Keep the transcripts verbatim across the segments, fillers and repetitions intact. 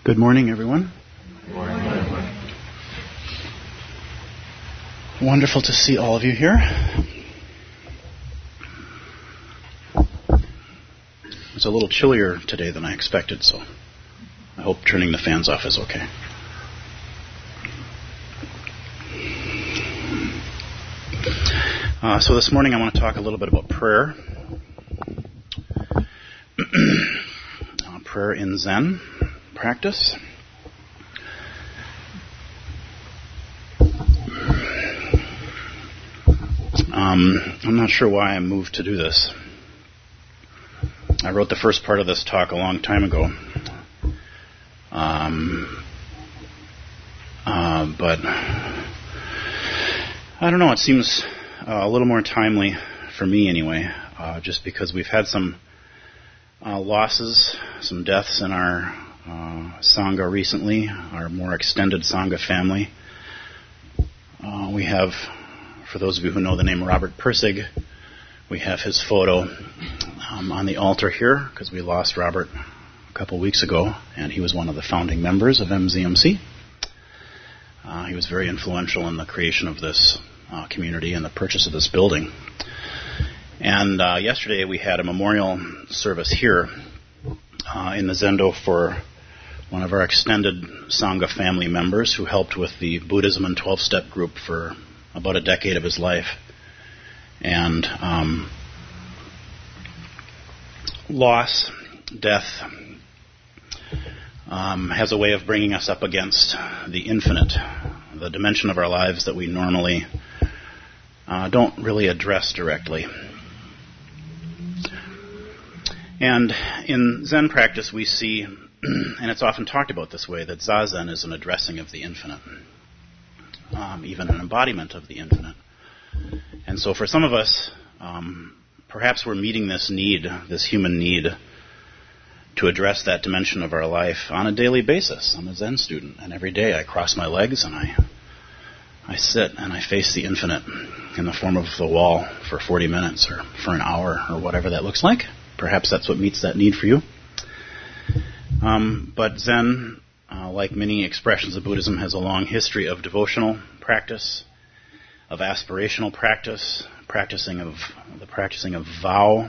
Good morning, everyone. Good morning. Wonderful to see all of you here. It's a little chillier today than I expected, so I hope turning the fans off is okay. Uh, so this morning I want to talk a little bit about prayer. uh, prayer in Zen practice. Um, I'm not sure why I moved to do this. I wrote the first part of this talk a long time ago. Um, uh, but I don't know, it seems uh, a little more timely for me anyway, uh, just because we've had some uh, losses, some deaths in our uh, Sangha recently, our more extended Sangha family. Uh, we have, for those of you who know the name Robert Persig, we have his photo um, on the altar here because we lost Robert a couple weeks ago, and he was one of the founding members of M Z M C. Uh, he was very influential in the creation of this uh, community and the purchase of this building. And uh, yesterday we had a memorial service here uh, in the Zendo for one of our extended Sangha family members who helped with the Buddhism and twelve-step group for about a decade of his life. And um, loss, death, um, has a way of bringing us up against the infinite, the dimension of our lives that we normally uh, don't really address directly. And in Zen practice we see, and it's often talked about this way, that Zazen is an addressing of the infinite, um, even an embodiment of the infinite. And so for some of us, um, perhaps we're meeting this need, this human need, to address that dimension of our life on a daily basis. I'm a Zen student, and every day I cross my legs and I I sit and I face the infinite in the form of the wall for forty minutes or for an hour or whatever that looks like. Perhaps that's what meets that need for you. Um, but Zen, uh, like many expressions of Buddhism, has a long history of devotional practice, of aspirational practice, practicing of the practicing of vow,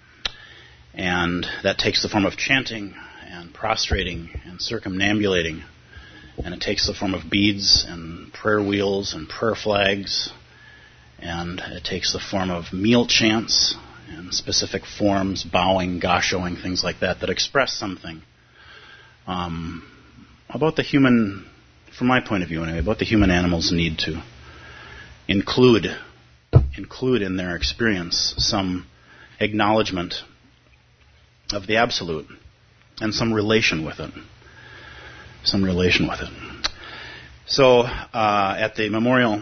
and that takes the form of chanting and prostrating and circumambulating, and it takes the form of beads and prayer wheels and prayer flags, and it takes the form of meal chants and specific forms, bowing, gashoing, things like that, that express something um, about the human, from my point of view anyway, about the human animal's need to include include in their experience some acknowledgement of the absolute and some relation with it. Some relation with it. So uh, at the memorial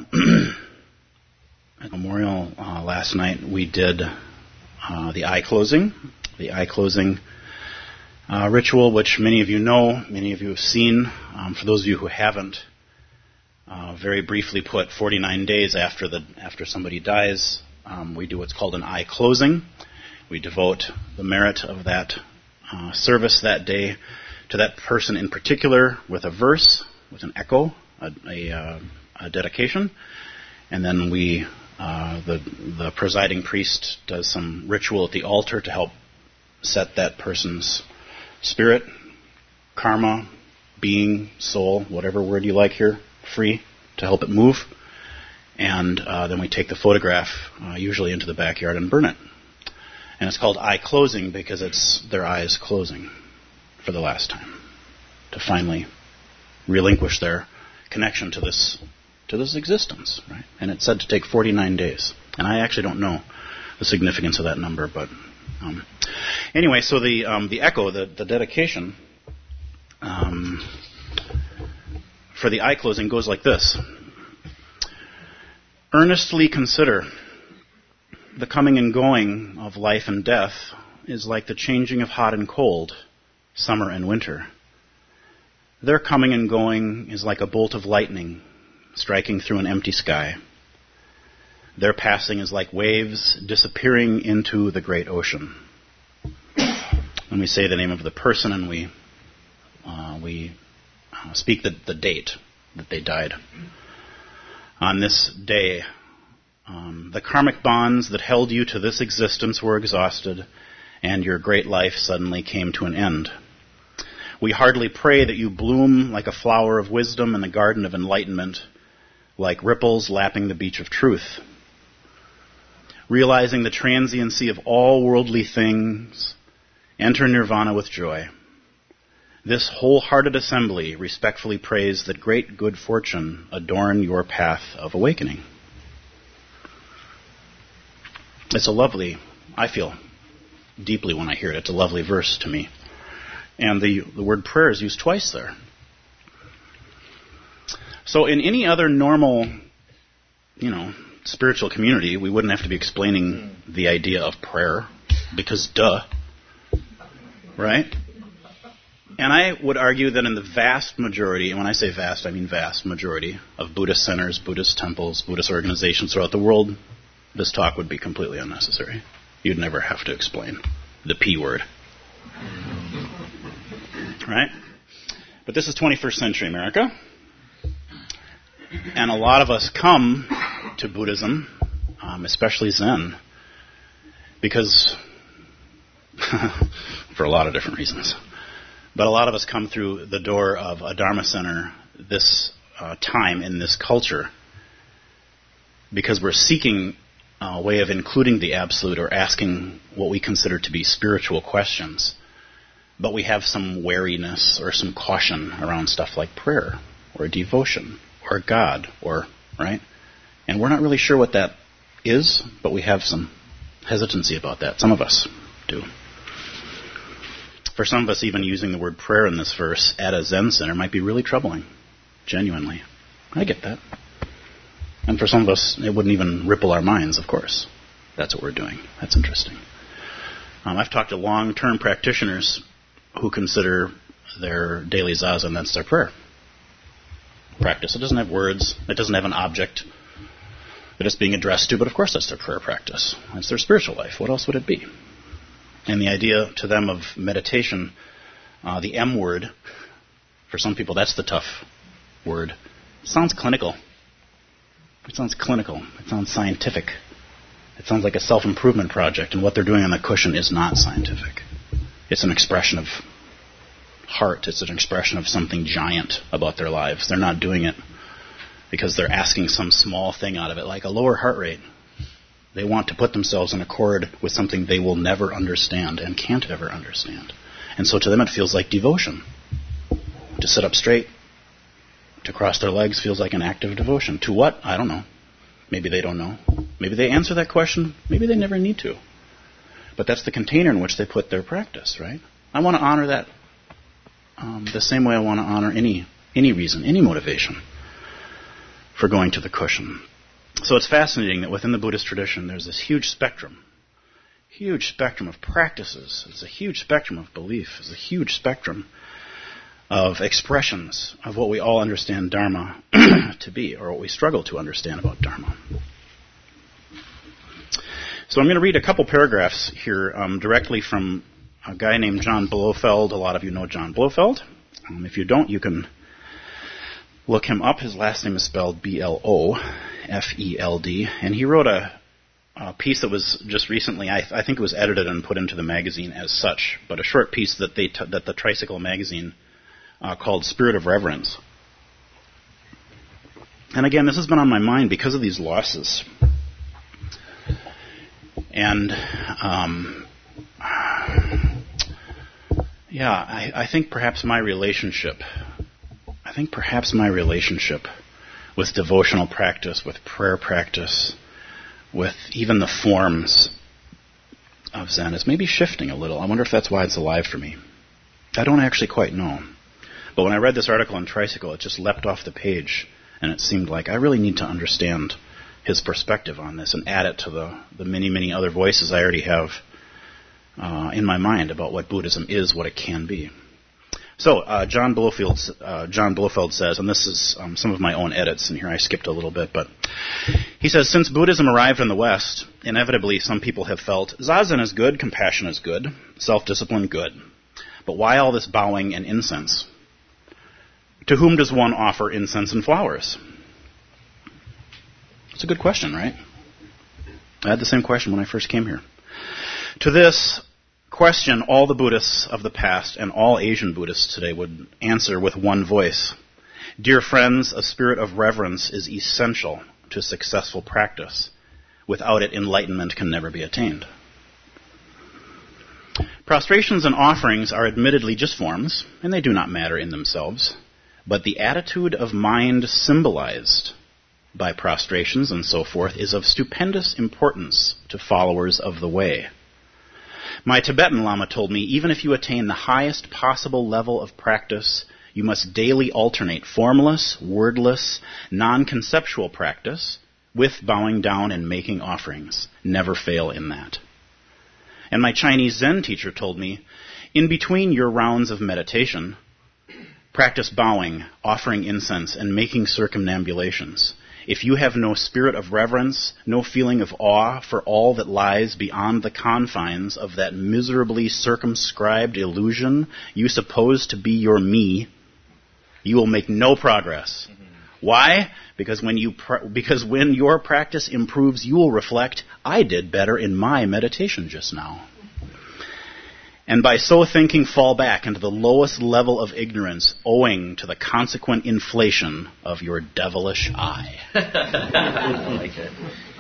at the memorial uh, last night we did uh, the eye closing, the eye closing uh, ritual, which many of you know, many of you have seen. Um, for those of you who haven't, Uh, very briefly put, forty-nine days after the after somebody dies, um, we do what's called an eye closing. We devote the merit of that uh, service that day to that person in particular with a verse, with an echo, a, a, uh, a dedication, and then we, uh, the the presiding priest does some ritual at the altar to help set that person's spirit, karma, being, soul, whatever word you like here, free, to help it move. And uh, then we take the photograph, uh, usually into the backyard, and burn it. And it's called eye closing because it's their eyes closing for the last time, to finally relinquish their connection to this to this existence, right? And it's said to take forty-nine days. And I actually don't know the significance of that number, but um, anyway, so the um, the echo, the, the dedication, um, for the eye closing goes like this. Earnestly consider the coming and going of life and death is like the changing of hot and cold, summer and winter. Their coming and going is like a bolt of lightning striking through an empty sky. Their passing is like waves disappearing into the great ocean. When we say the name of the person and we uh, we uh, speak the, the date that they died. On this day, um, the karmic bonds that held you to this existence were exhausted, and your great life suddenly came to an end. We heartily pray that you bloom like a flower of wisdom in the garden of enlightenment, like ripples lapping the beach of truth. Realizing the transiency of all worldly things, enter nirvana with joy. This wholehearted assembly respectfully prays that great good fortune adorn your path of awakening. It's a lovely, I feel deeply when I hear it, it's a lovely verse to me. And the, the word prayer is used twice there. So in any other normal, you know, spiritual community, we wouldn't have to be explaining the idea of prayer, because duh, right? And I would argue that in the vast majority, and when I say vast, I mean vast majority, of Buddhist centers, Buddhist temples, Buddhist organizations throughout the world, this talk would be completely unnecessary. You'd never have to explain the P word. Right? But this is twenty-first century America. And a lot of us come to Buddhism, um, especially Zen, because, for a lot of different reasons, but a lot of us come through the door of a Dharma center this uh, time in this culture because we're seeking a way of including the absolute or asking what we consider to be spiritual questions. But we have some wariness or some caution around stuff like prayer or devotion or God, or, right? And we're not really sure what that is, but we have some hesitancy about that. Some of us do. For some of us, even using the word prayer in this verse at a Zen center might be really troubling, genuinely. I get that. And for some of us, it wouldn't even ripple our minds, of course. That's what we're doing. That's interesting. Um, I've talked to long-term practitioners who consider their daily zazen, that's their prayer practice. It doesn't have words. It doesn't have an object that it's being addressed to, but of course that's their prayer practice. It's their spiritual life. What else would it be? And the idea to them of meditation, uh, the M word, for some people that's the tough word. It sounds clinical. It sounds clinical. It sounds scientific. It sounds like a self-improvement project, and what they're doing on the cushion is not scientific. It's an expression of heart. It's an expression of something giant about their lives. They're not doing it because they're asking some small thing out of it, like a lower heart rate. They want to put themselves in accord with something they will never understand and can't ever understand. And so to them it feels like devotion. To sit up straight, to cross their legs feels like an act of devotion. To what? I don't know. Maybe they don't know. Maybe they answer that question. Maybe they never need to. But that's the container in which they put their practice, right? I want to honor that um, the same way I want to honor any any reason, any motivation for going to the cushion. So it's fascinating that within the Buddhist tradition there's this huge spectrum, huge spectrum of practices. It's a huge spectrum of belief. It's a huge spectrum of expressions of what we all understand Dharma to be, or what we struggle to understand about Dharma. So I'm going to read a couple paragraphs here um, directly from a guy named John Blofeld. A lot of you know John Blofeld. Um, if you don't, you can look him up. His last name is spelled B L O F E L D. And he wrote a, a piece that was just recently, I, I think it was edited and put into the magazine as such, but a short piece that they t- that the Tricycle magazine uh, called Spirit of Reverence. And again, this has been on my mind because of these losses. And, um, yeah, I, I think perhaps my relationship, I think perhaps my relationship with devotional practice, with prayer practice, with even the forms of Zen is maybe shifting a little. I wonder if that's why it's alive for me. I don't actually quite know. But when I read this article on Tricycle, it just leapt off the page, and it seemed like I really need to understand his perspective on this and add it to the, the many, many other voices I already have uh, in my mind about what Buddhism is, what it can be. So uh, John Blofeld, uh, John Blofeld says, and this is um, some of my own edits, and here I skipped a little bit, but he says, since Buddhism arrived in the West, inevitably some people have felt, Zazen is good, compassion is good, self-discipline good. But why all this bowing and incense? To whom does one offer incense and flowers? It's a good question, right? I had the same question when I first came here. To this question, all the Buddhists of the past and all Asian Buddhists today would answer with one voice. Dear friends, a spirit of reverence is essential to successful practice. Without it, enlightenment can never be attained. Prostrations and offerings are admittedly just forms, and they do not matter in themselves, but the attitude of mind symbolized by prostrations and so forth is of stupendous importance to followers of the way. My Tibetan Lama told me, even if you attain the highest possible level of practice, you must daily alternate formless, wordless, non-conceptual practice with bowing down and making offerings. Never fail in that. And my Chinese Zen teacher told me, in between your rounds of meditation, practice bowing, offering incense, and making circumambulations. If you have no spirit of reverence, no feeling of awe for all that lies beyond the confines of that miserably circumscribed illusion you suppose to be your me, you will make no progress. Mm-hmm. Why? Because when you pr- because when your practice improves, you will reflect, I did better in my meditation just now. And by so thinking, fall back into the lowest level of ignorance owing to the consequent inflation of your devilish eye. I like it.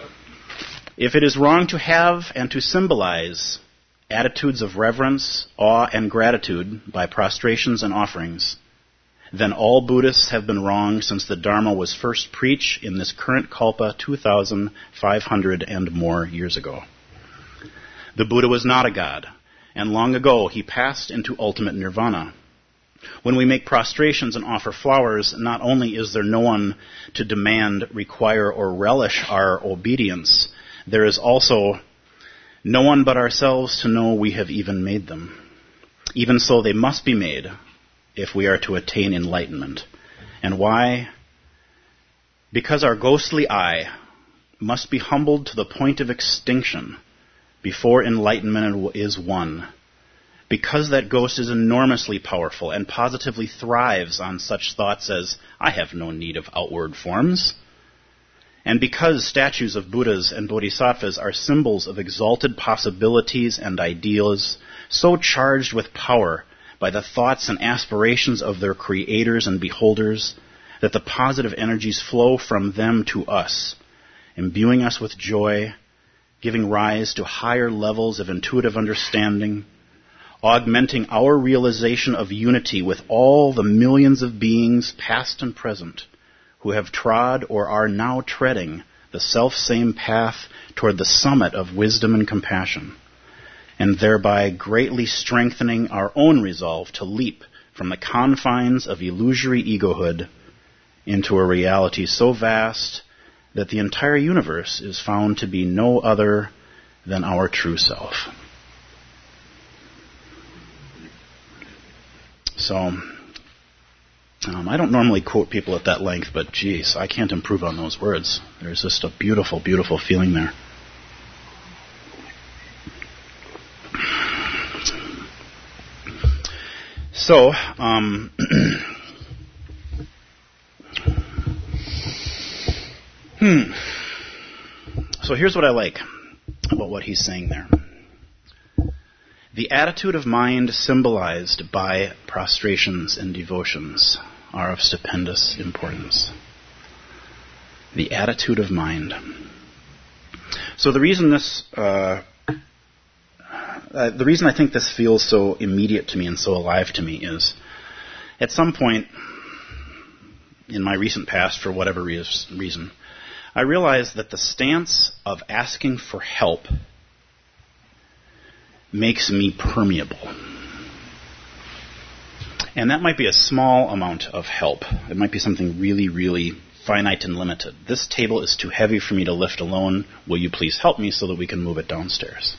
If it is wrong to have and to symbolize attitudes of reverence, awe, and gratitude by prostrations and offerings, then all Buddhists have been wrong since the Dharma was first preached in this current kalpa two thousand five hundred and more years ago. The Buddha was not a god, and long ago he passed into ultimate nirvana. When we make prostrations and offer flowers, not only is there no one to demand, require, or relish our obedience, there is also no one but ourselves to know we have even made them. Even so, they must be made if we are to attain enlightenment. And why? Because our ghostly I must be humbled to the point of extinction before enlightenment is won. Because that ghost is enormously powerful and positively thrives on such thoughts as, I have no need of outward forms. And because statues of Buddhas and Bodhisattvas are symbols of exalted possibilities and ideals, so charged with power by the thoughts and aspirations of their creators and beholders, that the positive energies flow from them to us, imbuing us with joy, giving rise to higher levels of intuitive understanding, augmenting our realization of unity with all the millions of beings, past and present, who have trod or are now treading the self-same path toward the summit of wisdom and compassion, and thereby greatly strengthening our own resolve to leap from the confines of illusory egohood into a reality so vast that the entire universe is found to be no other than our true self. So, um, I don't normally quote people at that length, but geez, I can't improve on those words. There's just a beautiful, beautiful feeling there. So, um, hmm. So here's what I like about what he's saying there. The attitude of mind symbolized by prostrations and devotions are of stupendous importance. The attitude of mind. So the reason this, uh, uh, the reason I think this feels so immediate to me and so alive to me is, at some point in my recent past, for whatever reason, I realized that the stance of asking for help makes me permeable. And that might be a small amount of help. It might be something really, really finite and limited. This table is too heavy for me to lift alone. Will you please help me so that we can move it downstairs?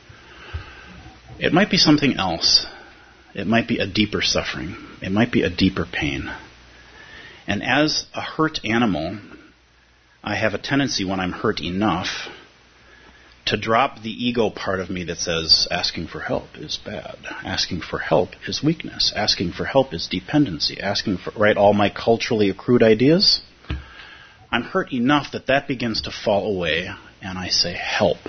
It might be something else. It might be a deeper suffering. It might be a deeper pain. And as a hurt animal, I have a tendency when I'm hurt enough to drop the ego part of me that says asking for help is bad. Asking for help is weakness. Asking for help is dependency. Asking for, right, all my culturally accrued ideas. I'm hurt enough that that begins to fall away, and I say help.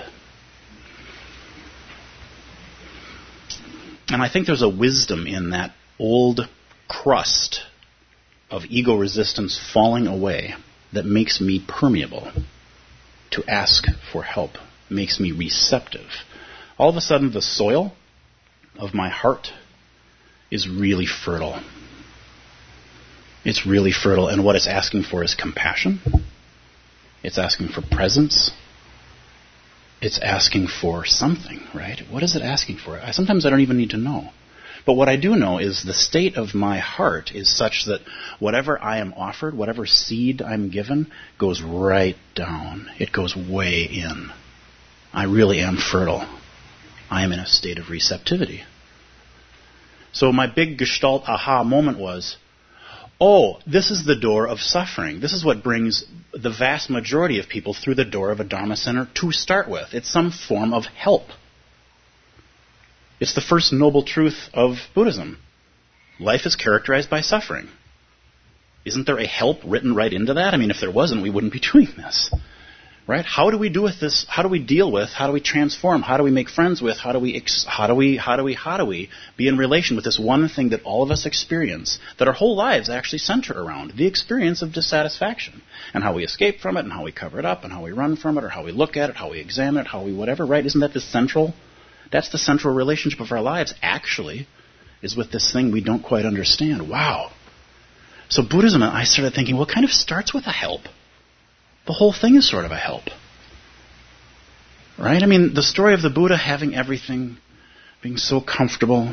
And I think there's a wisdom in that old crust of ego resistance falling away that makes me permeable to ask for help, makes me receptive. All of a sudden, the soil of my heart is really fertile. It's really fertile, and what it's asking for is compassion. It's asking for presence. It's asking for something, right? What is it asking for? I, sometimes I don't even need to know. But what I do know is the state of my heart is such that whatever I am offered, whatever seed I'm given, goes right down. It goes way in. I really am fertile. I am in a state of receptivity. So my big Gestalt aha moment was, oh, this is the door of suffering. This is what brings the vast majority of people through the door of a Dharma center to start with. It's some form of help. It's the first noble truth of Buddhism. Life is characterized by suffering. Isn't there a help written right into that? I mean, if there wasn't, we wouldn't be doing this. Right? How do we do with this? How do we deal with? How do we transform? How do we make friends with? How do we, ex- how do we, how do we, how do we be in relation with this one thing that all of us experience, that our whole lives actually center around, the experience of dissatisfaction, and how we escape from it, and how we cover it up, and how we run from it, or how we look at it, how we examine it, how we whatever, right? Isn't that the central? That's the central relationship of our lives, actually, is with this thing we don't quite understand. Wow. So Buddhism, I started thinking, well, it kind of starts with a help. The whole thing is sort of a help. Right? I mean, the story of the Buddha having everything, being so comfortable,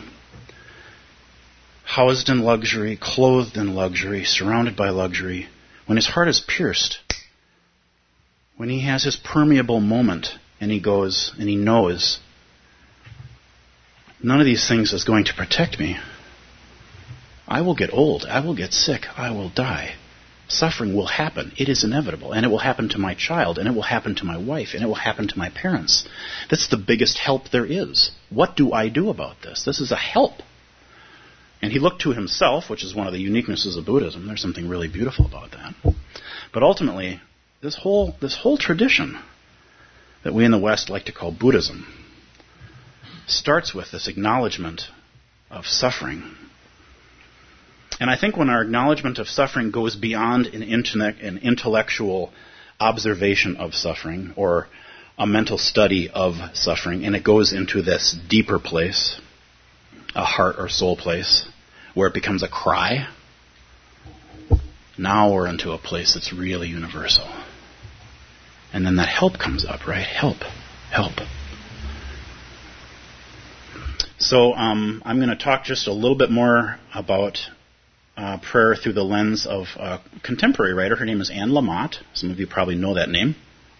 housed in luxury, clothed in luxury, surrounded by luxury, when his heart is pierced, when he has his permeable moment, and he goes and he knows, none of these things is going to protect me. I will get old. I will get sick. I will die. Suffering will happen. It is inevitable. And it will happen to my child. And it will happen to my wife. And it will happen to my parents. That's the biggest help there is. What do I do about this? This is a help. And he looked to himself, which is one of the uniquenesses of Buddhism. There's something really beautiful about that. But ultimately, this whole, this whole tradition that we in the West like to call Buddhism starts with this acknowledgement of suffering. And I think when our acknowledgement of suffering goes beyond an, intellect, an intellectual observation of suffering or a mental study of suffering, and it goes into this deeper place, a heart or soul place, where it becomes a cry, now we're into a place that's really universal. And then that help comes up, right? Help, help. So um, I'm going to talk just a little bit more about uh, prayer through the lens of a contemporary writer. Her name is Anne Lamott. Some of you probably know that name.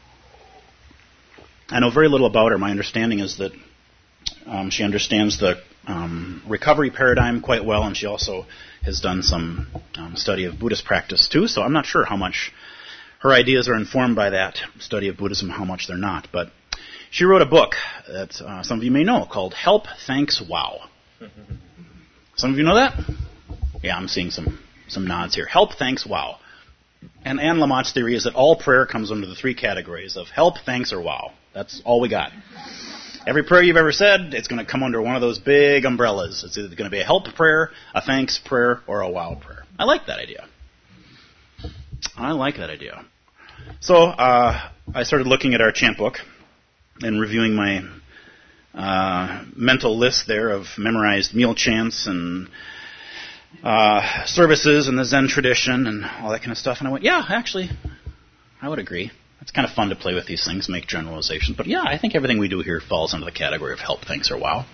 I know very little about her. My understanding is that um, she understands the um, recovery paradigm quite well, and she also has done some um, study of Buddhist practice too, so I'm not sure how much her ideas are informed by that study of Buddhism, how much they're not. But she wrote a book that uh, some of you may know called Help, Thanks, Wow. Some of you know that? Yeah, I'm seeing some, some nods here. Help, Thanks, Wow. And Anne Lamott's theory is that all prayer comes under the three categories of help, thanks, or wow. That's all we got. Every prayer you've ever said, it's going to come under one of those big umbrellas. It's either going to be a help prayer, a thanks prayer, or a wow prayer. I like that idea. I like that idea. So uh, I started looking at our chant book and reviewing my uh, mental list there of memorized meal chants and uh, services and the Zen tradition and all that kind of stuff. And I went, yeah, actually, I would agree. It's kind of fun to play with these things, make generalizations. But yeah, I think everything we do here falls under the category of help, thanks, or wow.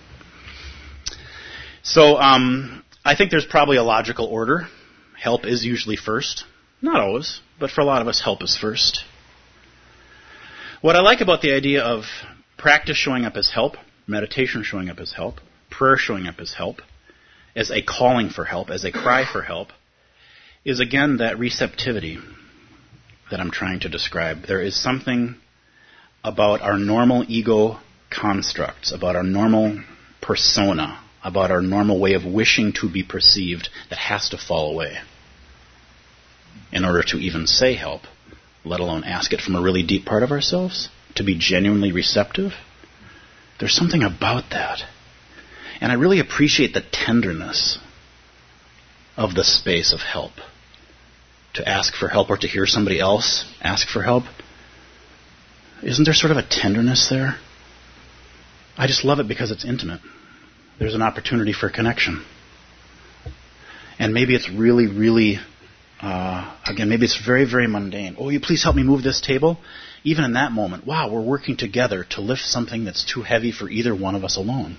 So um, I think there's probably a logical order. Help is usually first. Not always, but for a lot of us, help is first. What I like about the idea of practice showing up as help, meditation showing up as help, prayer showing up as help, as a calling for help, as a cry for help, is again that receptivity that I'm trying to describe. There is something about our normal ego constructs, about our normal persona, about our normal way of wishing to be perceived that has to fall away in order to even say help, let alone ask it from a really deep part of ourselves, to be genuinely receptive. There's something about that. And I really appreciate the tenderness of the space of help. To ask for help or to hear somebody else ask for help. Isn't there sort of a tenderness there? I just love it because it's intimate. There's an opportunity for connection. And maybe it's really, really, uh, again, maybe it's very, very mundane. Oh, will you please help me move this table? Even in that moment, wow, we're working together to lift something that's too heavy for either one of us alone.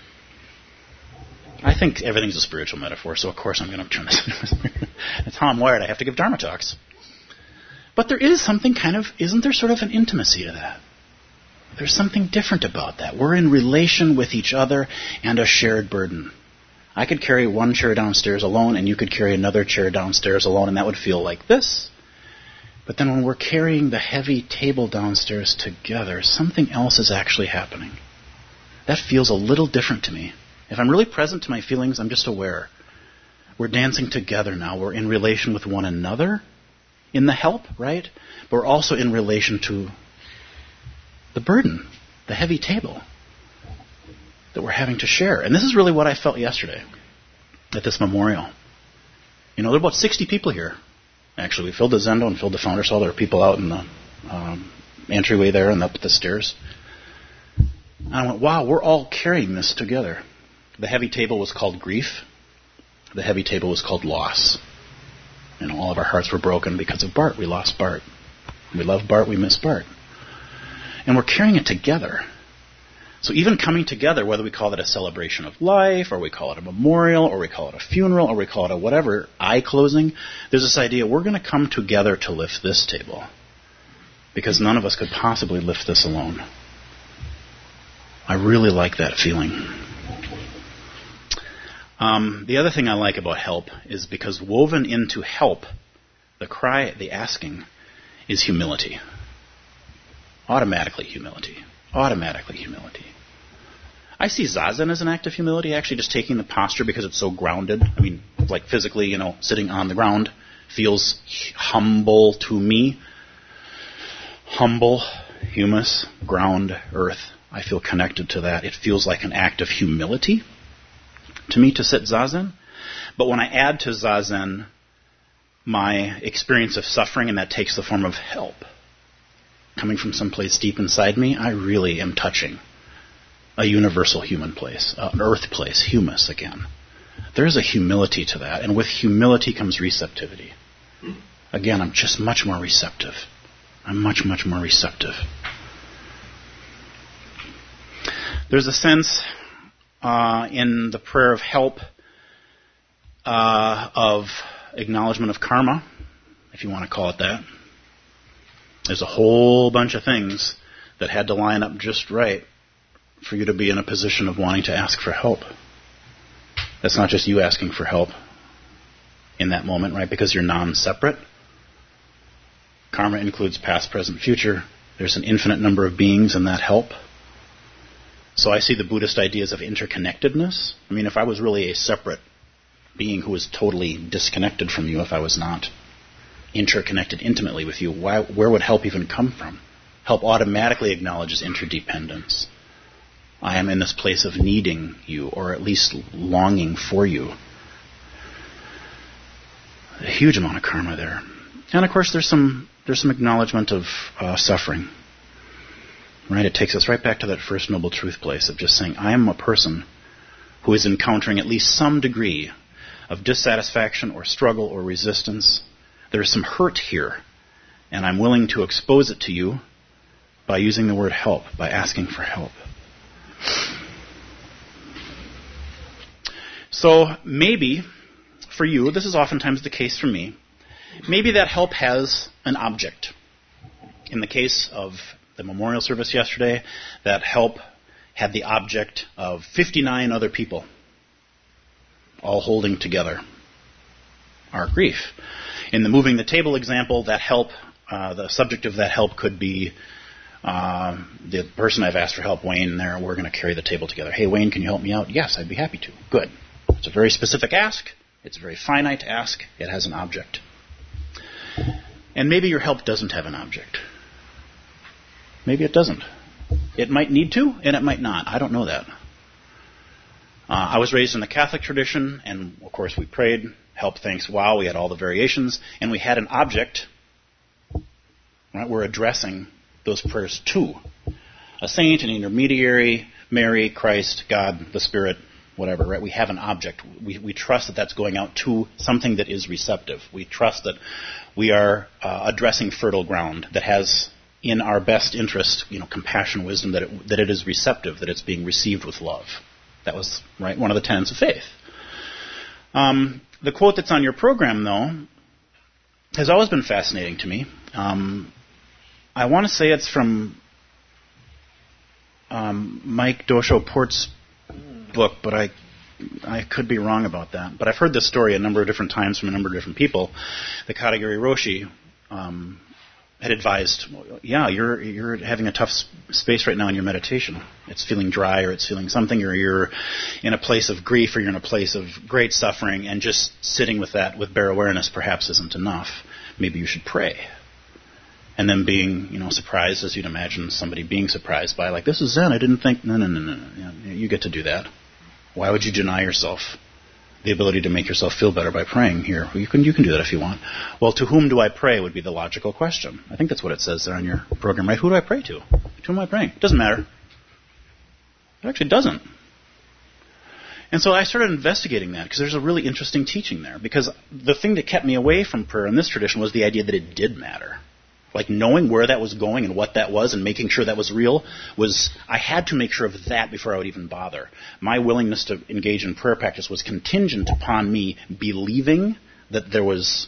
I think everything's a spiritual metaphor, so of course I'm going to turn this. That's how I'm wired. I have to give Dharma talks. But there is something kind of, isn't there sort of an intimacy to that? There's something different about that. We're in relation with each other and a shared burden. I could carry one chair downstairs alone, and you could carry another chair downstairs alone, and that would feel like this. But then when we're carrying the heavy table downstairs together, something else is actually happening. That feels a little different to me. If I'm really present to my feelings, I'm just aware. We're dancing together now. We're in relation with one another in the help, right? But we're also in relation to the burden, the heavy table that we're having to share. And this is really what I felt yesterday at this memorial. You know, there are about sixty people here. Actually, we filled the Zendo and filled the Founders Hall. There are people out in the um, entryway there and up the stairs. And I went, wow, we're all carrying this together. The heavy table was called grief. The heavy table was called loss. You know, all of our hearts were broken because of Bart. We lost Bart. We love Bart. We miss Bart. And we're carrying it together. So even coming together, whether we call it a celebration of life, or we call it a memorial, or we call it a funeral, or we call it a whatever, eye closing, there's this idea we're going to come together to lift this table. Because none of us could possibly lift this alone. I really like that feeling. Um, the other thing I like about help is because woven into help, the cry, the asking, is humility. Automatically humility. Automatically humility. I see Zazen as an act of humility, actually just taking the posture because it's so grounded. I mean, like physically, you know, sitting on the ground feels humble to me. Humble, humus, ground, earth. I feel connected to that. It feels like an act of humility to me to sit Zazen. But when I add to Zazen my experience of suffering, and that takes the form of help, coming from someplace deep inside me, I really am touching a universal human place, an earth place, humus again. There's a humility to that, and with humility comes receptivity. Again, I'm just much more receptive. I'm much, much more receptive. There's a sense uh, in the prayer of help uh, of acknowledgement of karma, if you want to call it that. There's a whole bunch of things that had to line up just right for you to be in a position of wanting to ask for help. That's not just you asking for help in that moment, right? Because you're non-separate. Karma includes past, present, future. There's an infinite number of beings in that help. So I see the Buddhist ideas of interconnectedness. I mean, if I was really a separate being who was totally disconnected from you, if I was not interconnected intimately with you, why, where would help even come from? Help automatically acknowledges interdependence. I am in this place of needing you, or at least longing for you. A huge amount of karma there. And of course there's some there's some acknowledgement of uh, suffering. Right? It takes us right back to that first noble truth place of just saying, I am a person who is encountering at least some degree of dissatisfaction or struggle or resistance. There's some hurt here, and I'm willing to expose it to you by using the word help, by asking for help. So maybe, for you, this is oftentimes the case for me, maybe that help has an object. In the case of the memorial service yesterday, that help had the object of fifty-nine other people, all holding together our grief. In the moving the table example, that help, uh, the subject of that help could be Uh, the person I've asked for help, Wayne, there, we're going to carry the table together. Hey, Wayne, can you help me out? Yes, I'd be happy to. Good. It's a very specific ask. It's a very finite ask. It has an object. And maybe your help doesn't have an object. Maybe it doesn't. It might need to, and it might not. I don't know that. Uh, I was raised in the Catholic tradition, and of course we prayed, help, thanks, wow, we had all the variations, and we had an object, right, we're addressing those prayers to. A saint, an intermediary, Mary, Christ, God, the Spirit, whatever, right? We have an object. We, we trust that that's going out to something that is receptive. We trust that we are uh, addressing fertile ground that has in our best interest, you know, compassion, wisdom, that it, that it is receptive, that it's being received with love. That was, right, one of the tenets of faith. Um, the quote that's on your program, though, has always been fascinating to me. Um, I want to say it's from um, Mike Dosho-Port's book, but I I could be wrong about that. But I've heard this story a number of different times from a number of different people. The Katagiri Roshi um, had advised, yeah, you're you're having a tough space right now in your meditation. It's feeling dry, or it's feeling something, or you're in a place of grief, or you're in a place of great suffering, and just sitting with that with bare awareness perhaps isn't enough. Maybe you should pray. And then being, you know, surprised, as you'd imagine somebody being surprised by, like, this is Zen. I didn't think, no, no, no, no, no. You get to do that. Why would you deny yourself the ability to make yourself feel better by praying here? Well, you can, you can do that if you want. Well, to whom do I pray would be the logical question. I think that's what it says there on your program, right? Who do I pray to? To whom am I praying? It doesn't matter. It actually doesn't. And so I started investigating that, because there's a really interesting teaching there. Because the thing that kept me away from prayer in this tradition was the idea that it did matter. Like knowing where that was going and what that was and making sure that was real was, I had to make sure of that before I would even bother. My willingness to engage in prayer practice was contingent upon me believing that there was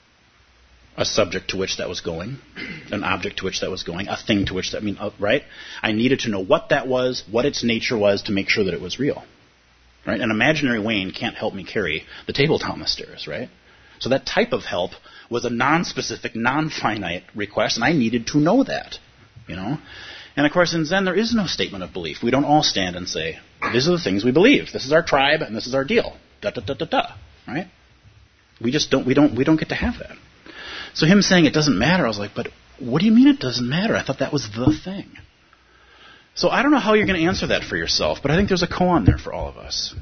a subject to which that was going, an object to which that was going, a thing to which that, I mean, uh, right? I needed to know what that was, what its nature was, to make sure that it was real. Right? An imaginary Wayne can't help me carry the table down the stairs, right? So that type of help was a non-specific, non-finite request, and I needed to know that, you know. And of course, in Zen, there is no statement of belief. We don't all stand and say, "These are the things we believe. This is our tribe, and this is our deal." Da da da da da. Right? We just don't. We don't. We don't get to have that. So him saying it doesn't matter, I was like, "But what do you mean it doesn't matter? I thought that was the thing." So I don't know how you're going to answer that for yourself, but I think there's a koan there for all of us.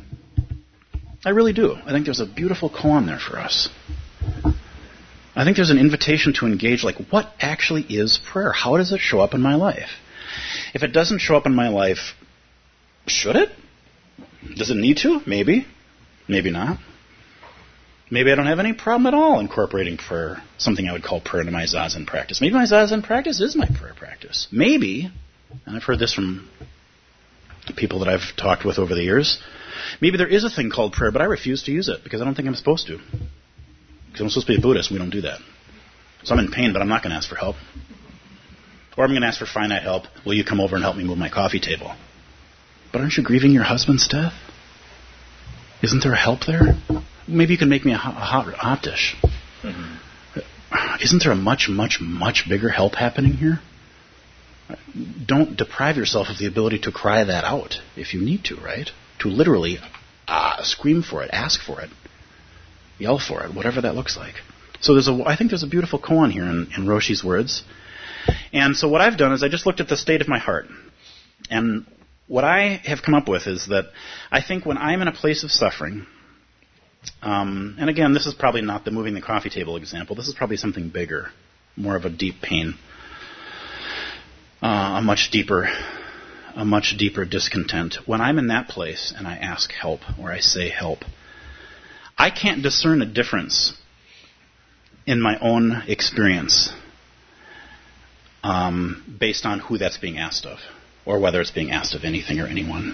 I really do. I think there's a beautiful koan there for us. I think there's an invitation to engage, like, what actually is prayer? How does it show up in my life? If it doesn't show up in my life, should it? Does it need to? Maybe. Maybe not. Maybe I don't have any problem at all incorporating prayer, something I would call prayer, into my Zazen practice. Maybe my Zazen practice is my prayer practice. Maybe, and I've heard this from people that I've talked with over the years, maybe there is a thing called prayer, but I refuse to use it because I don't think I'm supposed to. Because I'm supposed to be a Buddhist, and we don't do that. So I'm in pain, but I'm not going to ask for help. Or I'm going to ask for finite help. Will you come over and help me move my coffee table? But aren't you grieving your husband's death? Isn't there a help there? Maybe you can make me a hot, a hot, hot dish. Mm-hmm. Isn't there a much, much, much bigger help happening here? Don't deprive yourself of the ability to cry that out if you need to, right? To literally ah, scream for it, ask for it. Yell for it, whatever that looks like. So there's a, I think there's a beautiful koan here in, in Roshi's words. And so what I've done is I just looked at the state of my heart. And what I have come up with is that I think when I'm in a place of suffering, um, and again, this is probably not the moving the coffee table example. This is probably something bigger, more of a deep pain, uh, a much deeper, a much deeper discontent. When I'm in that place and I ask help, or I say help, I can't discern a difference in my own experience um, based on who that's being asked of, or whether it's being asked of anything or anyone.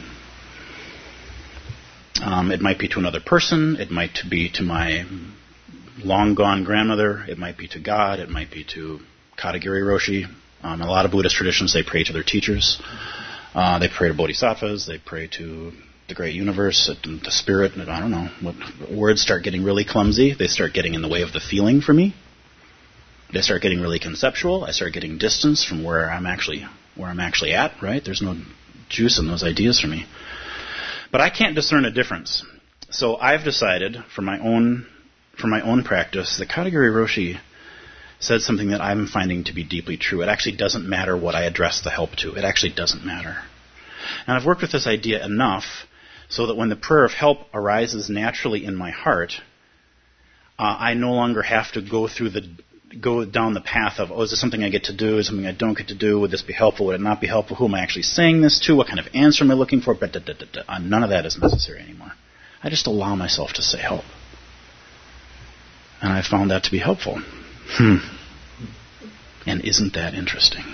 Um, it might be to another person. It might be to my long-gone grandmother. It might be to God. It might be to Katagiri Roshi. Um, in a lot of Buddhist traditions, they pray to their teachers. Uh, they pray to bodhisattvas. They pray to the great universe, the spirit. I don't know. What, words start getting really clumsy. They start getting in the way of the feeling for me. They start getting really conceptual. I start getting distance from where I'm actually where I'm actually at, right? There's no juice in those ideas for me. But I can't discern a difference. So I've decided for my own for my own practice that Katagiri Roshi said something that I'm finding to be deeply true. It actually doesn't matter what I address the help to. It actually doesn't matter. And I've worked with this idea enough so that when the prayer of help arises naturally in my heart, uh, I no longer have to go through the go down the path of, oh, is this something I get to do? Is it something I don't get to do? Would this be helpful? Would it not be helpful? Who am I actually saying this to? What kind of answer am I looking for? But none of that is necessary anymore. I just allow myself to say help. And I found that to be helpful. Hmm. And isn't that interesting?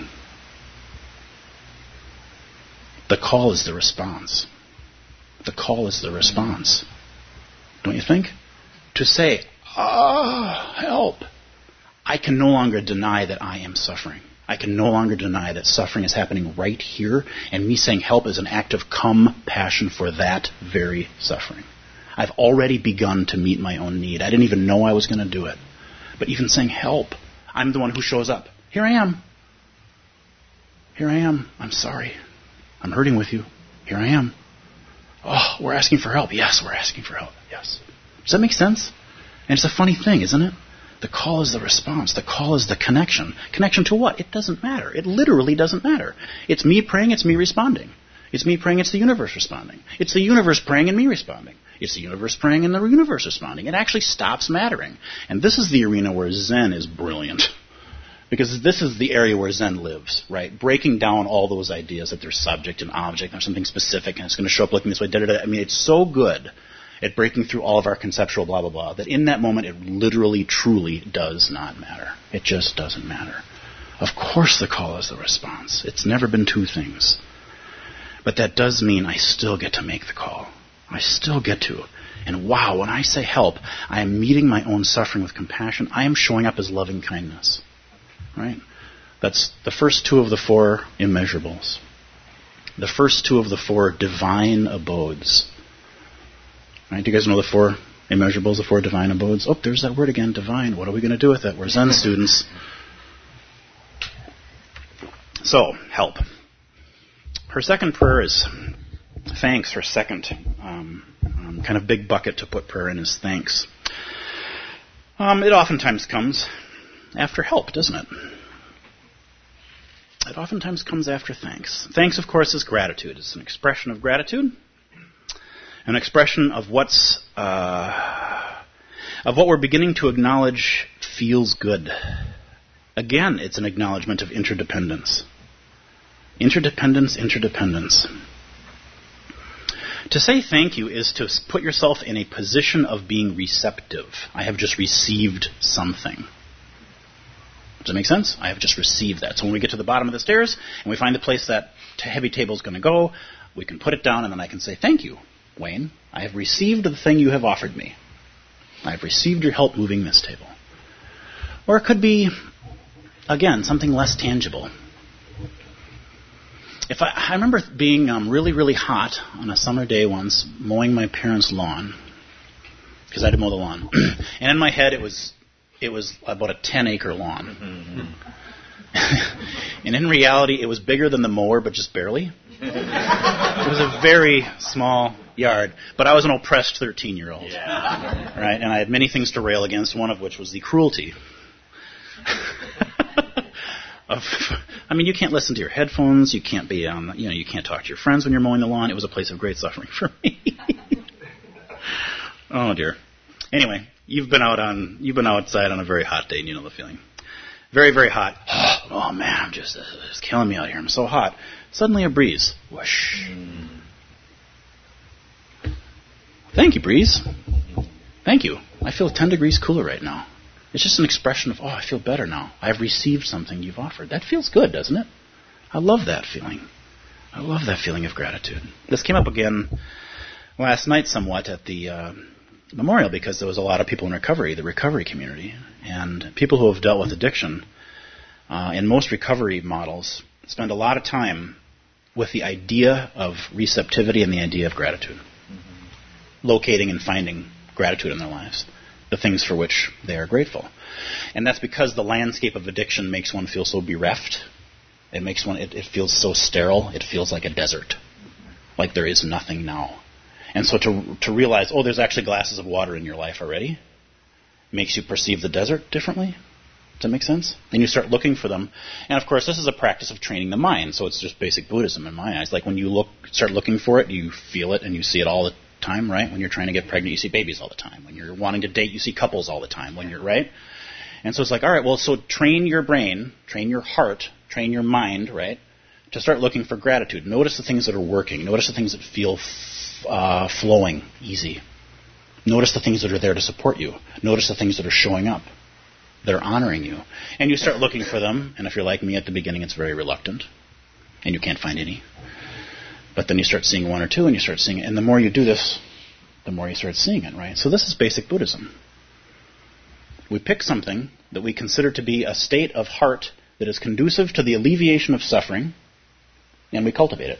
The call is the response. The call is the response. Don't you think? To say, ah, help. I can no longer deny that I am suffering. I can no longer deny that suffering is happening right here, and me saying help is an act of compassion for that very suffering. I've already begun to meet my own need. I didn't even know I was going to do it. But even saying help, I'm the one who shows up. Here I am. Here I am. I'm sorry. I'm hurting with you. Here I am. Oh, we're asking for help. Yes, we're asking for help. Yes. Does that make sense? And it's a funny thing, isn't it? The call is the response. The call is the connection. Connection to what? It doesn't matter. It literally doesn't matter. It's me praying, it's me responding. It's me praying, it's the universe responding. It's the universe praying and me responding. It's the universe praying and the universe responding. It actually stops mattering. And this is the arena where Zen is brilliant. Because this is the area where Zen lives, right? Breaking down all those ideas that there's subject and object, there's something specific, and it's going to show up looking this way, da da da. I mean, it's so good at breaking through all of our conceptual blah, blah, blah, that in that moment it literally, truly does not matter. It just doesn't matter. Of course the call is the response. It's never been two things. But that does mean I still get to make the call. I still get to. And wow, when I say help, I am meeting my own suffering with compassion. I am showing up as loving kindness. Right? That's the first two of the four immeasurables. The first two of the four divine abodes. Right? Do you guys know the four immeasurables, the four divine abodes? Oh, there's that word again, divine. What are we going to do with it? We're Zen students. So, help. Her second prayer is thanks. Her second um, um, kind of big bucket to put prayer in is thanks. Um, it oftentimes comes after help, doesn't it? It oftentimes comes after thanks. Thanks, of course, is gratitude. It's an expression of gratitude. An expression of what's uh, of what we're beginning to acknowledge feels good. Again, it's an acknowledgement of interdependence. Interdependence, interdependence. To say thank you is to put yourself in a position of being receptive. I have just received something. Does that make sense? I have just received that. So when we get to the bottom of the stairs and we find the place that heavy table is going to go, we can put it down and then I can say, thank you, Wayne. I have received the thing you have offered me. I have received your help moving this table. Or it could be, again, something less tangible. If I, I remember being um, really, really hot on a summer day once, mowing my parents' lawn, because I had to mow the lawn. And in my head, it was it was about a ten-acre lawn. Mm-hmm. And in reality, it was bigger than the mower, but just barely. It was a very small yard, but I was an oppressed thirteen-year-old. Yeah. Right? And I had many things to rail against, one of which was the cruelty. Of, I mean, you can't listen to your headphones. You can't be, um, you know, you can't talk to your friends when you're mowing the lawn. It was a place of great suffering for me. Oh dear. Anyway, you've been out on, you've been outside on a very hot day, and you know the feeling. Very, very hot. Oh man, I'm just, uh, it's killing me out here. I'm so hot. Suddenly a breeze. Whoosh. Thank you, breeze. Thank you. I feel ten degrees cooler right now. It's just an expression of, oh, I feel better now. I've received something you've offered. That feels good, doesn't it? I love that feeling. I love that feeling of gratitude. This came up again last night somewhat at the uh, memorial because there was a lot of people in recovery, the recovery community, and people who have dealt with addiction uh, in most recovery models spend a lot of time with the idea of receptivity and the idea of gratitude, mm-hmm. locating and finding gratitude in their lives. The things for which they are grateful. And that's because the landscape of addiction makes one feel so bereft. It makes one, it, it feels so sterile, it feels like a desert. Like there is nothing now. And so to to realize, oh, there's actually glasses of water in your life already, makes you perceive the desert differently. Does that make sense? Then you start looking for them. And of course, this is a practice of training the mind, so it's just basic Buddhism in my eyes. Like when you look, start looking for it, you feel it and you see it all the time, right? When you're trying to get pregnant, you see babies all the time. When you're wanting to date, you see couples all the time. When you're, right? And so it's like, all right, well, so train your brain, train your heart, train your mind, right, to start looking for gratitude. Notice the things that are working. Notice the things that feel f- uh, flowing, easy. Notice the things that are there to support you. Notice the things that are showing up. They're honoring you. And you start looking for them, and if you're like me at the beginning, it's very reluctant, and you can't find any. But then you start seeing one or two, and you start seeing it. And the more you do this, the more you start seeing it, right? So this is basic Buddhism. We pick something that we consider to be a state of heart that is conducive to the alleviation of suffering, and we cultivate it.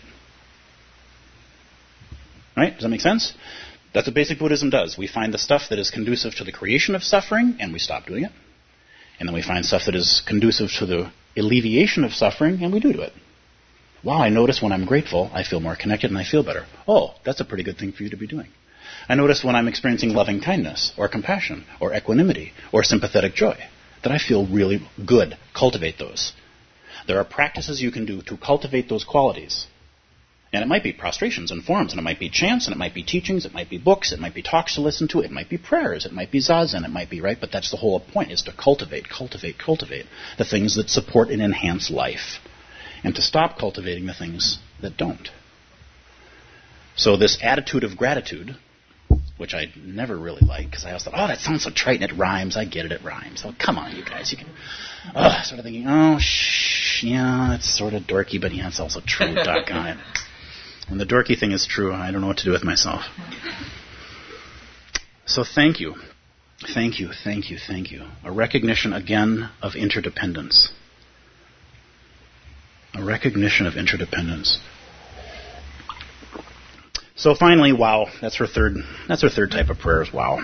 Right? Does that make sense? That's what basic Buddhism does. We find the stuff that is conducive to the creation of suffering, and we stop doing it. And then we find stuff that is conducive to the alleviation of suffering, and we do do it. Wow, I notice when I'm grateful, I feel more connected and I feel better. Oh, that's a pretty good thing for you to be doing. I notice when I'm experiencing loving kindness, or compassion, or equanimity, or sympathetic joy, that I feel really good. Cultivate those. There are practices you can do to cultivate those qualities. And it might be prostrations and forms, and it might be chants, and it might be teachings, it might be books, it might be talks to listen to, it might be prayers, it might be zazen, it might be, right? But that's the whole point, is to cultivate, cultivate, cultivate the things that support and enhance life, and to stop cultivating the things that don't. So this attitude of gratitude, which I never really liked, because I always thought, oh, that sounds so trite, and it rhymes, I get it, it rhymes. Oh, come on, you guys, you can... Oh, sort of thinking, oh, shh, yeah, it's sort of dorky, but yeah, it's also true, doggone it. When the dorky thing is true, I don't know what to do with myself. So thank you. Thank you, thank you, thank you. A recognition, again, of interdependence. A recognition of interdependence. So finally, wow. That's her third, that's her third type of prayer is wow.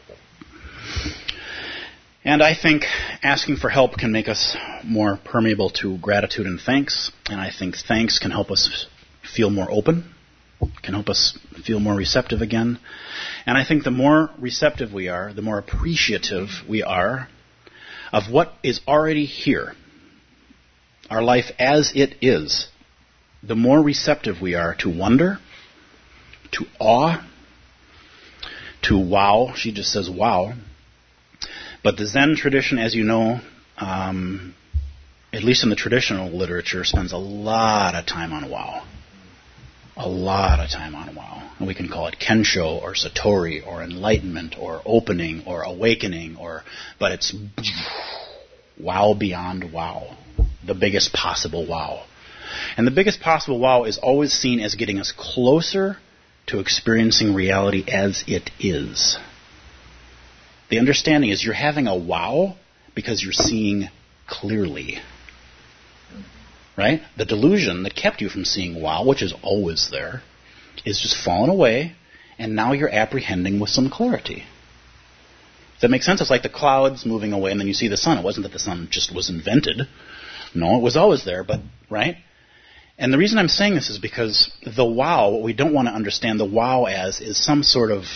And I think asking for help can make us more permeable to gratitude and thanks. And I think thanks can help us feel more open, can help us feel more receptive again. And I think the more receptive we are, the more appreciative we are of what is already here, our life as it is, the more receptive we are to wonder, to awe, to wow. She just says wow. But the Zen tradition, as you know, um, at least in the traditional literature, spends a lot of time on wow. A lot of time on wow. And we can call it Kensho or Satori or enlightenment or opening or awakening, or but it's wow beyond wow. The biggest possible wow. And the biggest possible wow is always seen as getting us closer to experiencing reality as it is. The understanding is you're having a wow because you're seeing clearly. Right? The delusion that kept you from seeing wow, which is always there, is just fallen away, and now you're apprehending with some clarity. Does that make sense? It's like the clouds moving away, and then you see the sun. It wasn't that the sun just was invented. No, it was always there, but, right? And the reason I'm saying this is because the wow, what we don't want to understand the wow as, is some sort of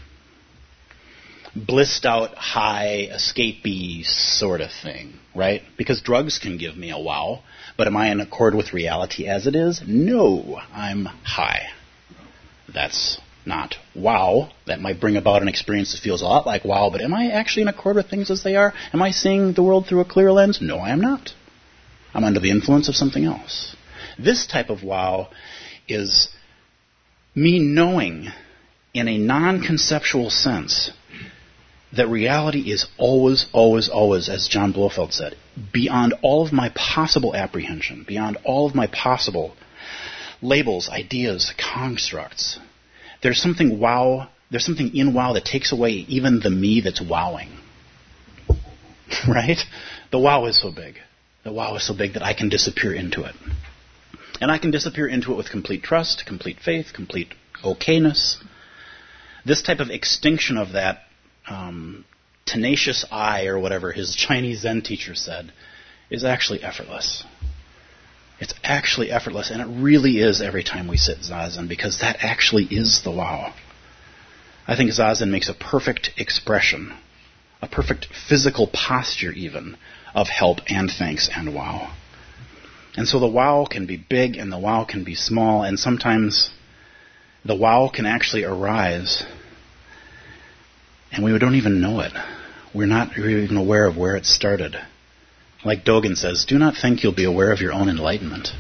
blissed out, high, escapey sort of thing, right? Because drugs can give me a wow, but am I in accord with reality as it is? No, I'm high. That's not wow. That might bring about an experience that feels a lot like wow, but am I actually in accord with things as they are? Am I seeing the world through a clear lens? No, I am not. I'm under the influence of something else. This type of wow is me knowing in a non-conceptual sense that reality is always, always, always, as John Blofeld said, beyond all of my possible apprehension, beyond all of my possible labels, ideas, constructs. There's something wow, there's something in wow that takes away even the me that's wowing. Right? The wow is so big. The wow is so big that I can disappear into it. And I can disappear into it with complete trust, complete faith, complete okayness. This type of extinction of that Um, tenacious eye, or whatever his Chinese Zen teacher said, is actually effortless. It's actually effortless, and it really is every time we sit Zazen, because that actually is the wow. I think Zazen makes a perfect expression, a perfect physical posture even, of help and thanks and wow. And so the wow can be big and the wow can be small, and sometimes the wow can actually arise and we don't even know it. We're not even aware of where it started. Like Dogen says, do not think you'll be aware of your own enlightenment.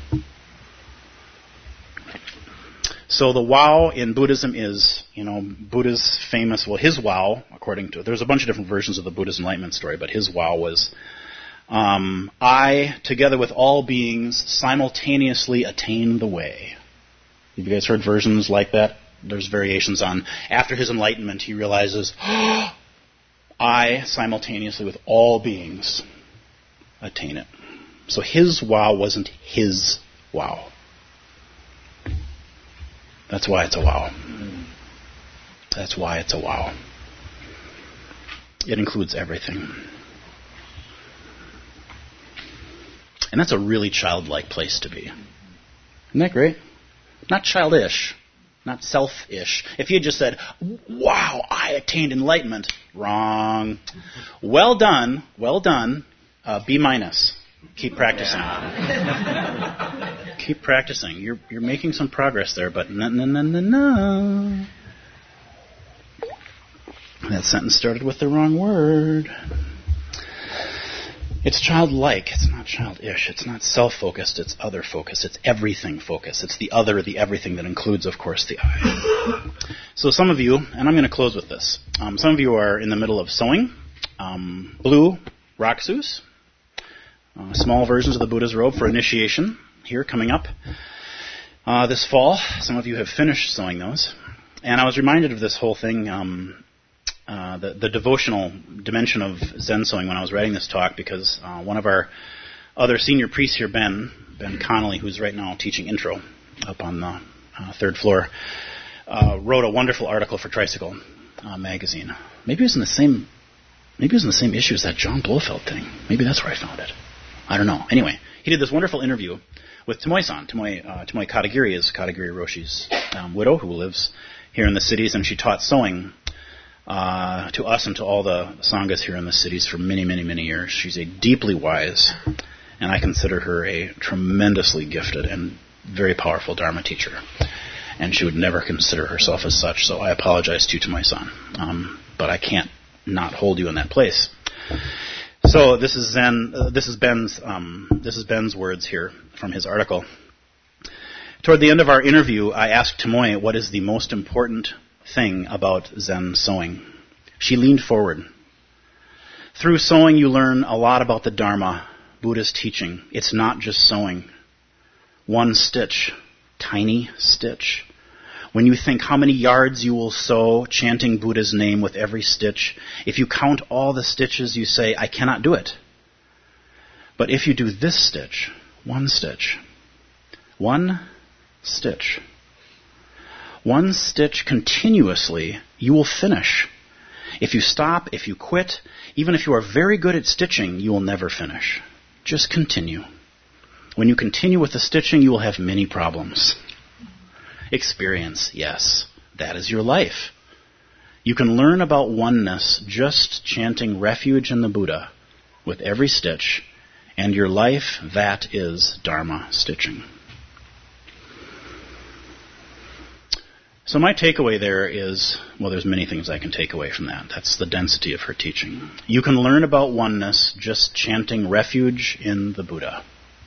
So the wow in Buddhism is, you know, Buddha's famous, well, his wow, according to, there's a bunch of different versions of the Buddha's enlightenment story, but his wow was, um, I, together with all beings, simultaneously attain the way. Have you guys heard versions like that? There's variations on, after his enlightenment, he realizes, oh, I, simultaneously with all beings, attain it. So his wow wasn't his wow. That's why it's a wow. That's why it's a wow. It includes everything. And that's a really childlike place to be. Isn't that great? Not childish. Not selfish. If you had just said, wow, I attained enlightenment. Wrong. Well done. Well done. Uh, B minus. Keep practicing. Yeah. Keep practicing. You're you're making some progress there, but no, no, no, no, no. That sentence started with the wrong word. It's childlike. It's not childish. It's not self-focused. It's other-focused. It's everything-focused. It's the other, the everything that includes, of course, the I. So some of you, and I'm going to close with this, um, some of you are in the middle of sewing um, blue rakusus, uh, small versions of the Buddha's robe for initiation here coming up uh, this fall. Some of you have finished sewing those. And I was reminded of this whole thing, um, uh, the, the devotional dimension of Zen sewing when I was writing this talk, because uh, one of our other senior priests here, Ben, Ben Connolly, who's right now teaching intro up on the uh, third floor, uh, wrote a wonderful article for Tricycle uh, magazine. Maybe it was in the same, maybe it was in the same issue as that John Blofeld thing. Maybe that's where I found it. I don't know. Anyway, he did this wonderful interview with Tomoe-san. Tomoe, uh, Tomoe Katagiri is Katagiri Roshi's um, widow, who lives here in the cities, and she taught sewing uh, to us and to all the sanghas here in the cities for many, many, many years. She's a deeply wise, and I consider her a tremendously gifted and very powerful Dharma teacher. And she would never consider herself as such, so I apologize to you, Tomoe-san. Um, but I can't not hold you in that place. So this is Zen. Uh, this is Ben's. Um, this is Ben's words here from his article. Toward the end of our interview, I asked Tomoe what is the most important thing about Zen sewing. She leaned forward. Through sewing, you learn a lot about the Dharma, Buddha's teaching. It's not just sewing. One stitch, tiny stitch. When you think how many yards you will sew, chanting Buddha's name with every stitch, if you count all the stitches, you say, I cannot do it. But if you do this stitch, one stitch, one stitch, one stitch continuously, you will finish. If you stop, if you quit, even if you are very good at stitching, you will never finish. Just continue. When you continue with the stitching, you will have many problems. Experience, yes, that is your life. You can learn about oneness just chanting refuge in the Buddha with every stitch, and your life, that is Dharma stitching. So my takeaway there is, well, there's many things I can take away from that. That's the density of her teaching. You can learn about oneness just chanting refuge in the Buddha.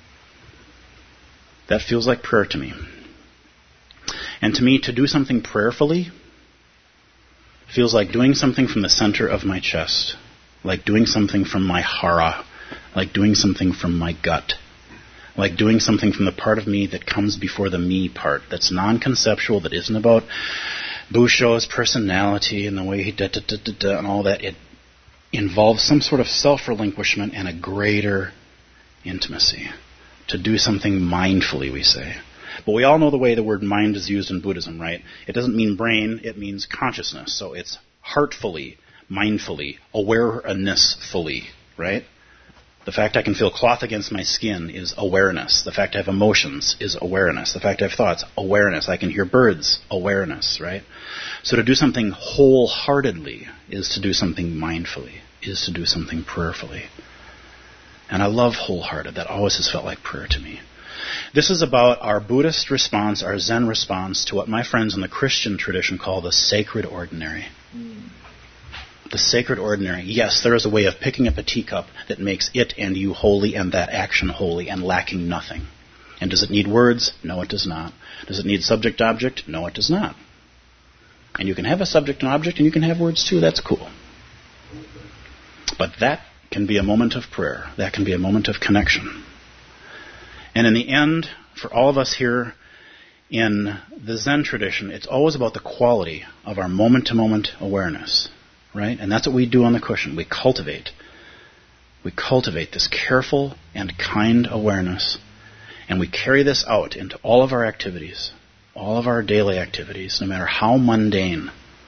That feels like prayer to me. And to me, to do something prayerfully feels like doing something from the center of my chest, like doing something from my hara, like doing something from my gut, like doing something from the part of me that comes before the me part, that's non-conceptual, that isn't about Busho's personality and the way he da da da da da and all that. It involves some sort of self-relinquishment and a greater intimacy. To do something mindfully, we say. But we all know the way the word mind is used in Buddhism, right? It doesn't mean brain, it means consciousness. So it's heartfully, mindfully, awareness-fully, right? The fact I can feel cloth against my skin is awareness. The fact I have emotions is awareness. The fact I have thoughts, awareness. I can hear birds, awareness, right? So to do something wholeheartedly is to do something mindfully, is to do something prayerfully. And I love wholehearted. That always has felt like prayer to me. This is about our Buddhist response, our Zen response to what my friends in the Christian tradition call the sacred ordinary. Mm. The sacred ordinary. Yes, there is a way of picking up a teacup that makes it and you holy and that action holy and lacking nothing. And does it need words? No, it does not. Does it need subject-object? No, it does not. And you can have a subject and object and you can have words too. That's cool. But that can be a moment of prayer. That can be a moment of connection. And in the end, for all of us here in the Zen tradition, it's always about the quality of our moment-to-moment awareness. Right? And that's what we do on the cushion. We cultivate. We cultivate this careful and kind awareness. And we carry this out into all of our activities, all of our daily activities, no matter how mundane.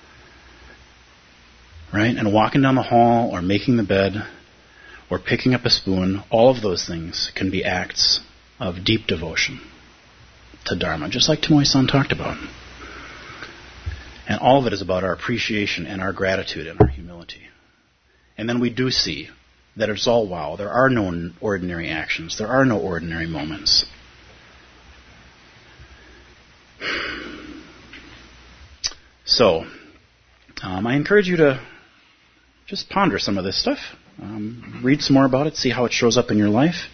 Right? And walking down the hall or making the bed or picking up a spoon, all of those things can be acts of deep devotion to Dharma, just like Tomoe-san talked about. And all of it is about our appreciation and our gratitude and our humility. And then we do see that it's all wow. There are no ordinary actions. There are no ordinary moments. So, um, I encourage you to just ponder some of this stuff. Um, read some more about it. See how it shows up in your life.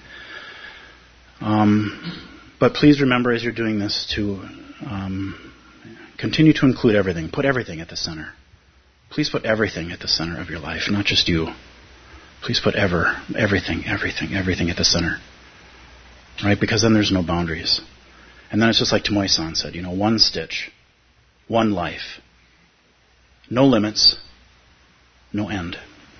Um, but please remember as you're doing this to... Um, Continue to include everything. Put everything at the center. Please put everything at the center of your life, not just you. Please put ever, everything, everything, everything at the center. Right? Because then there's no boundaries. And then it's just like Tomoe-san said, you know, one stitch, one life. No limits, no end.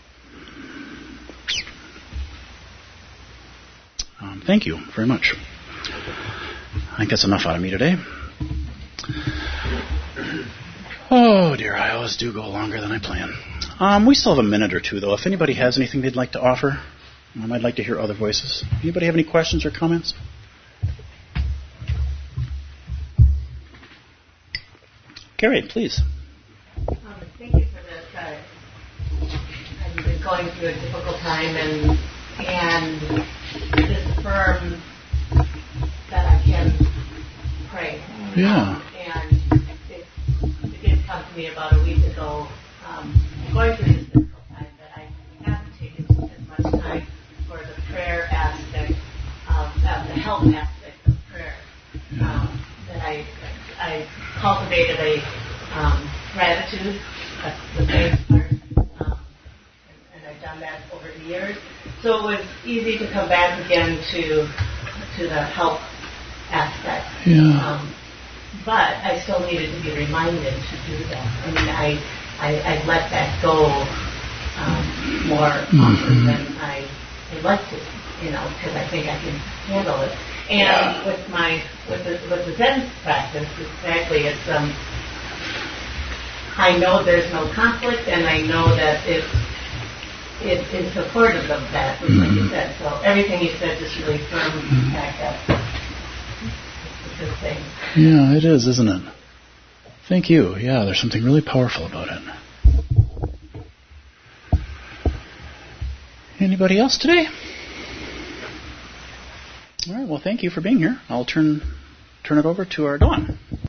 Um, thank you very much. I think that's enough out of me today. Oh dear, I always do go longer than I plan. Um, we still have a minute or two, though. If anybody has anything they'd like to offer, um, I'd like to hear other voices. Anybody have any questions or comments? Carrie, please. Um, thank you for this. Uh, I've been going through a difficult time, and and this affirms that I can pray. Yeah. Um, and it, it did come to me about a week ago, um, going through this difficult time, that I haven't taken as much time for the prayer aspect, of, uh, the help aspect of prayer. Yeah. Um, that I I cultivated a um, gratitude, that's the thanks part, um, and, and I've done that over the years. So it was easy to come back again to to the help aspect. Yeah. Um, but I still needed to be reminded to do that. I mean, I I, I let that go um, more mm-hmm. often than I would like to, you know, because I think I can handle it. And yeah. with my with the with the Zen practice, exactly, it's um, I know there's no conflict, and I know that it it is supportive of that, mm-hmm. like you said. So everything you said just really firmed mm-hmm. back up. It's a good thing. Yeah, it is, isn't it? Thank you. Yeah, there's something really powerful about it. Anybody else today? All right, well, thank you for being here. I'll turn turn it over to our Dawn.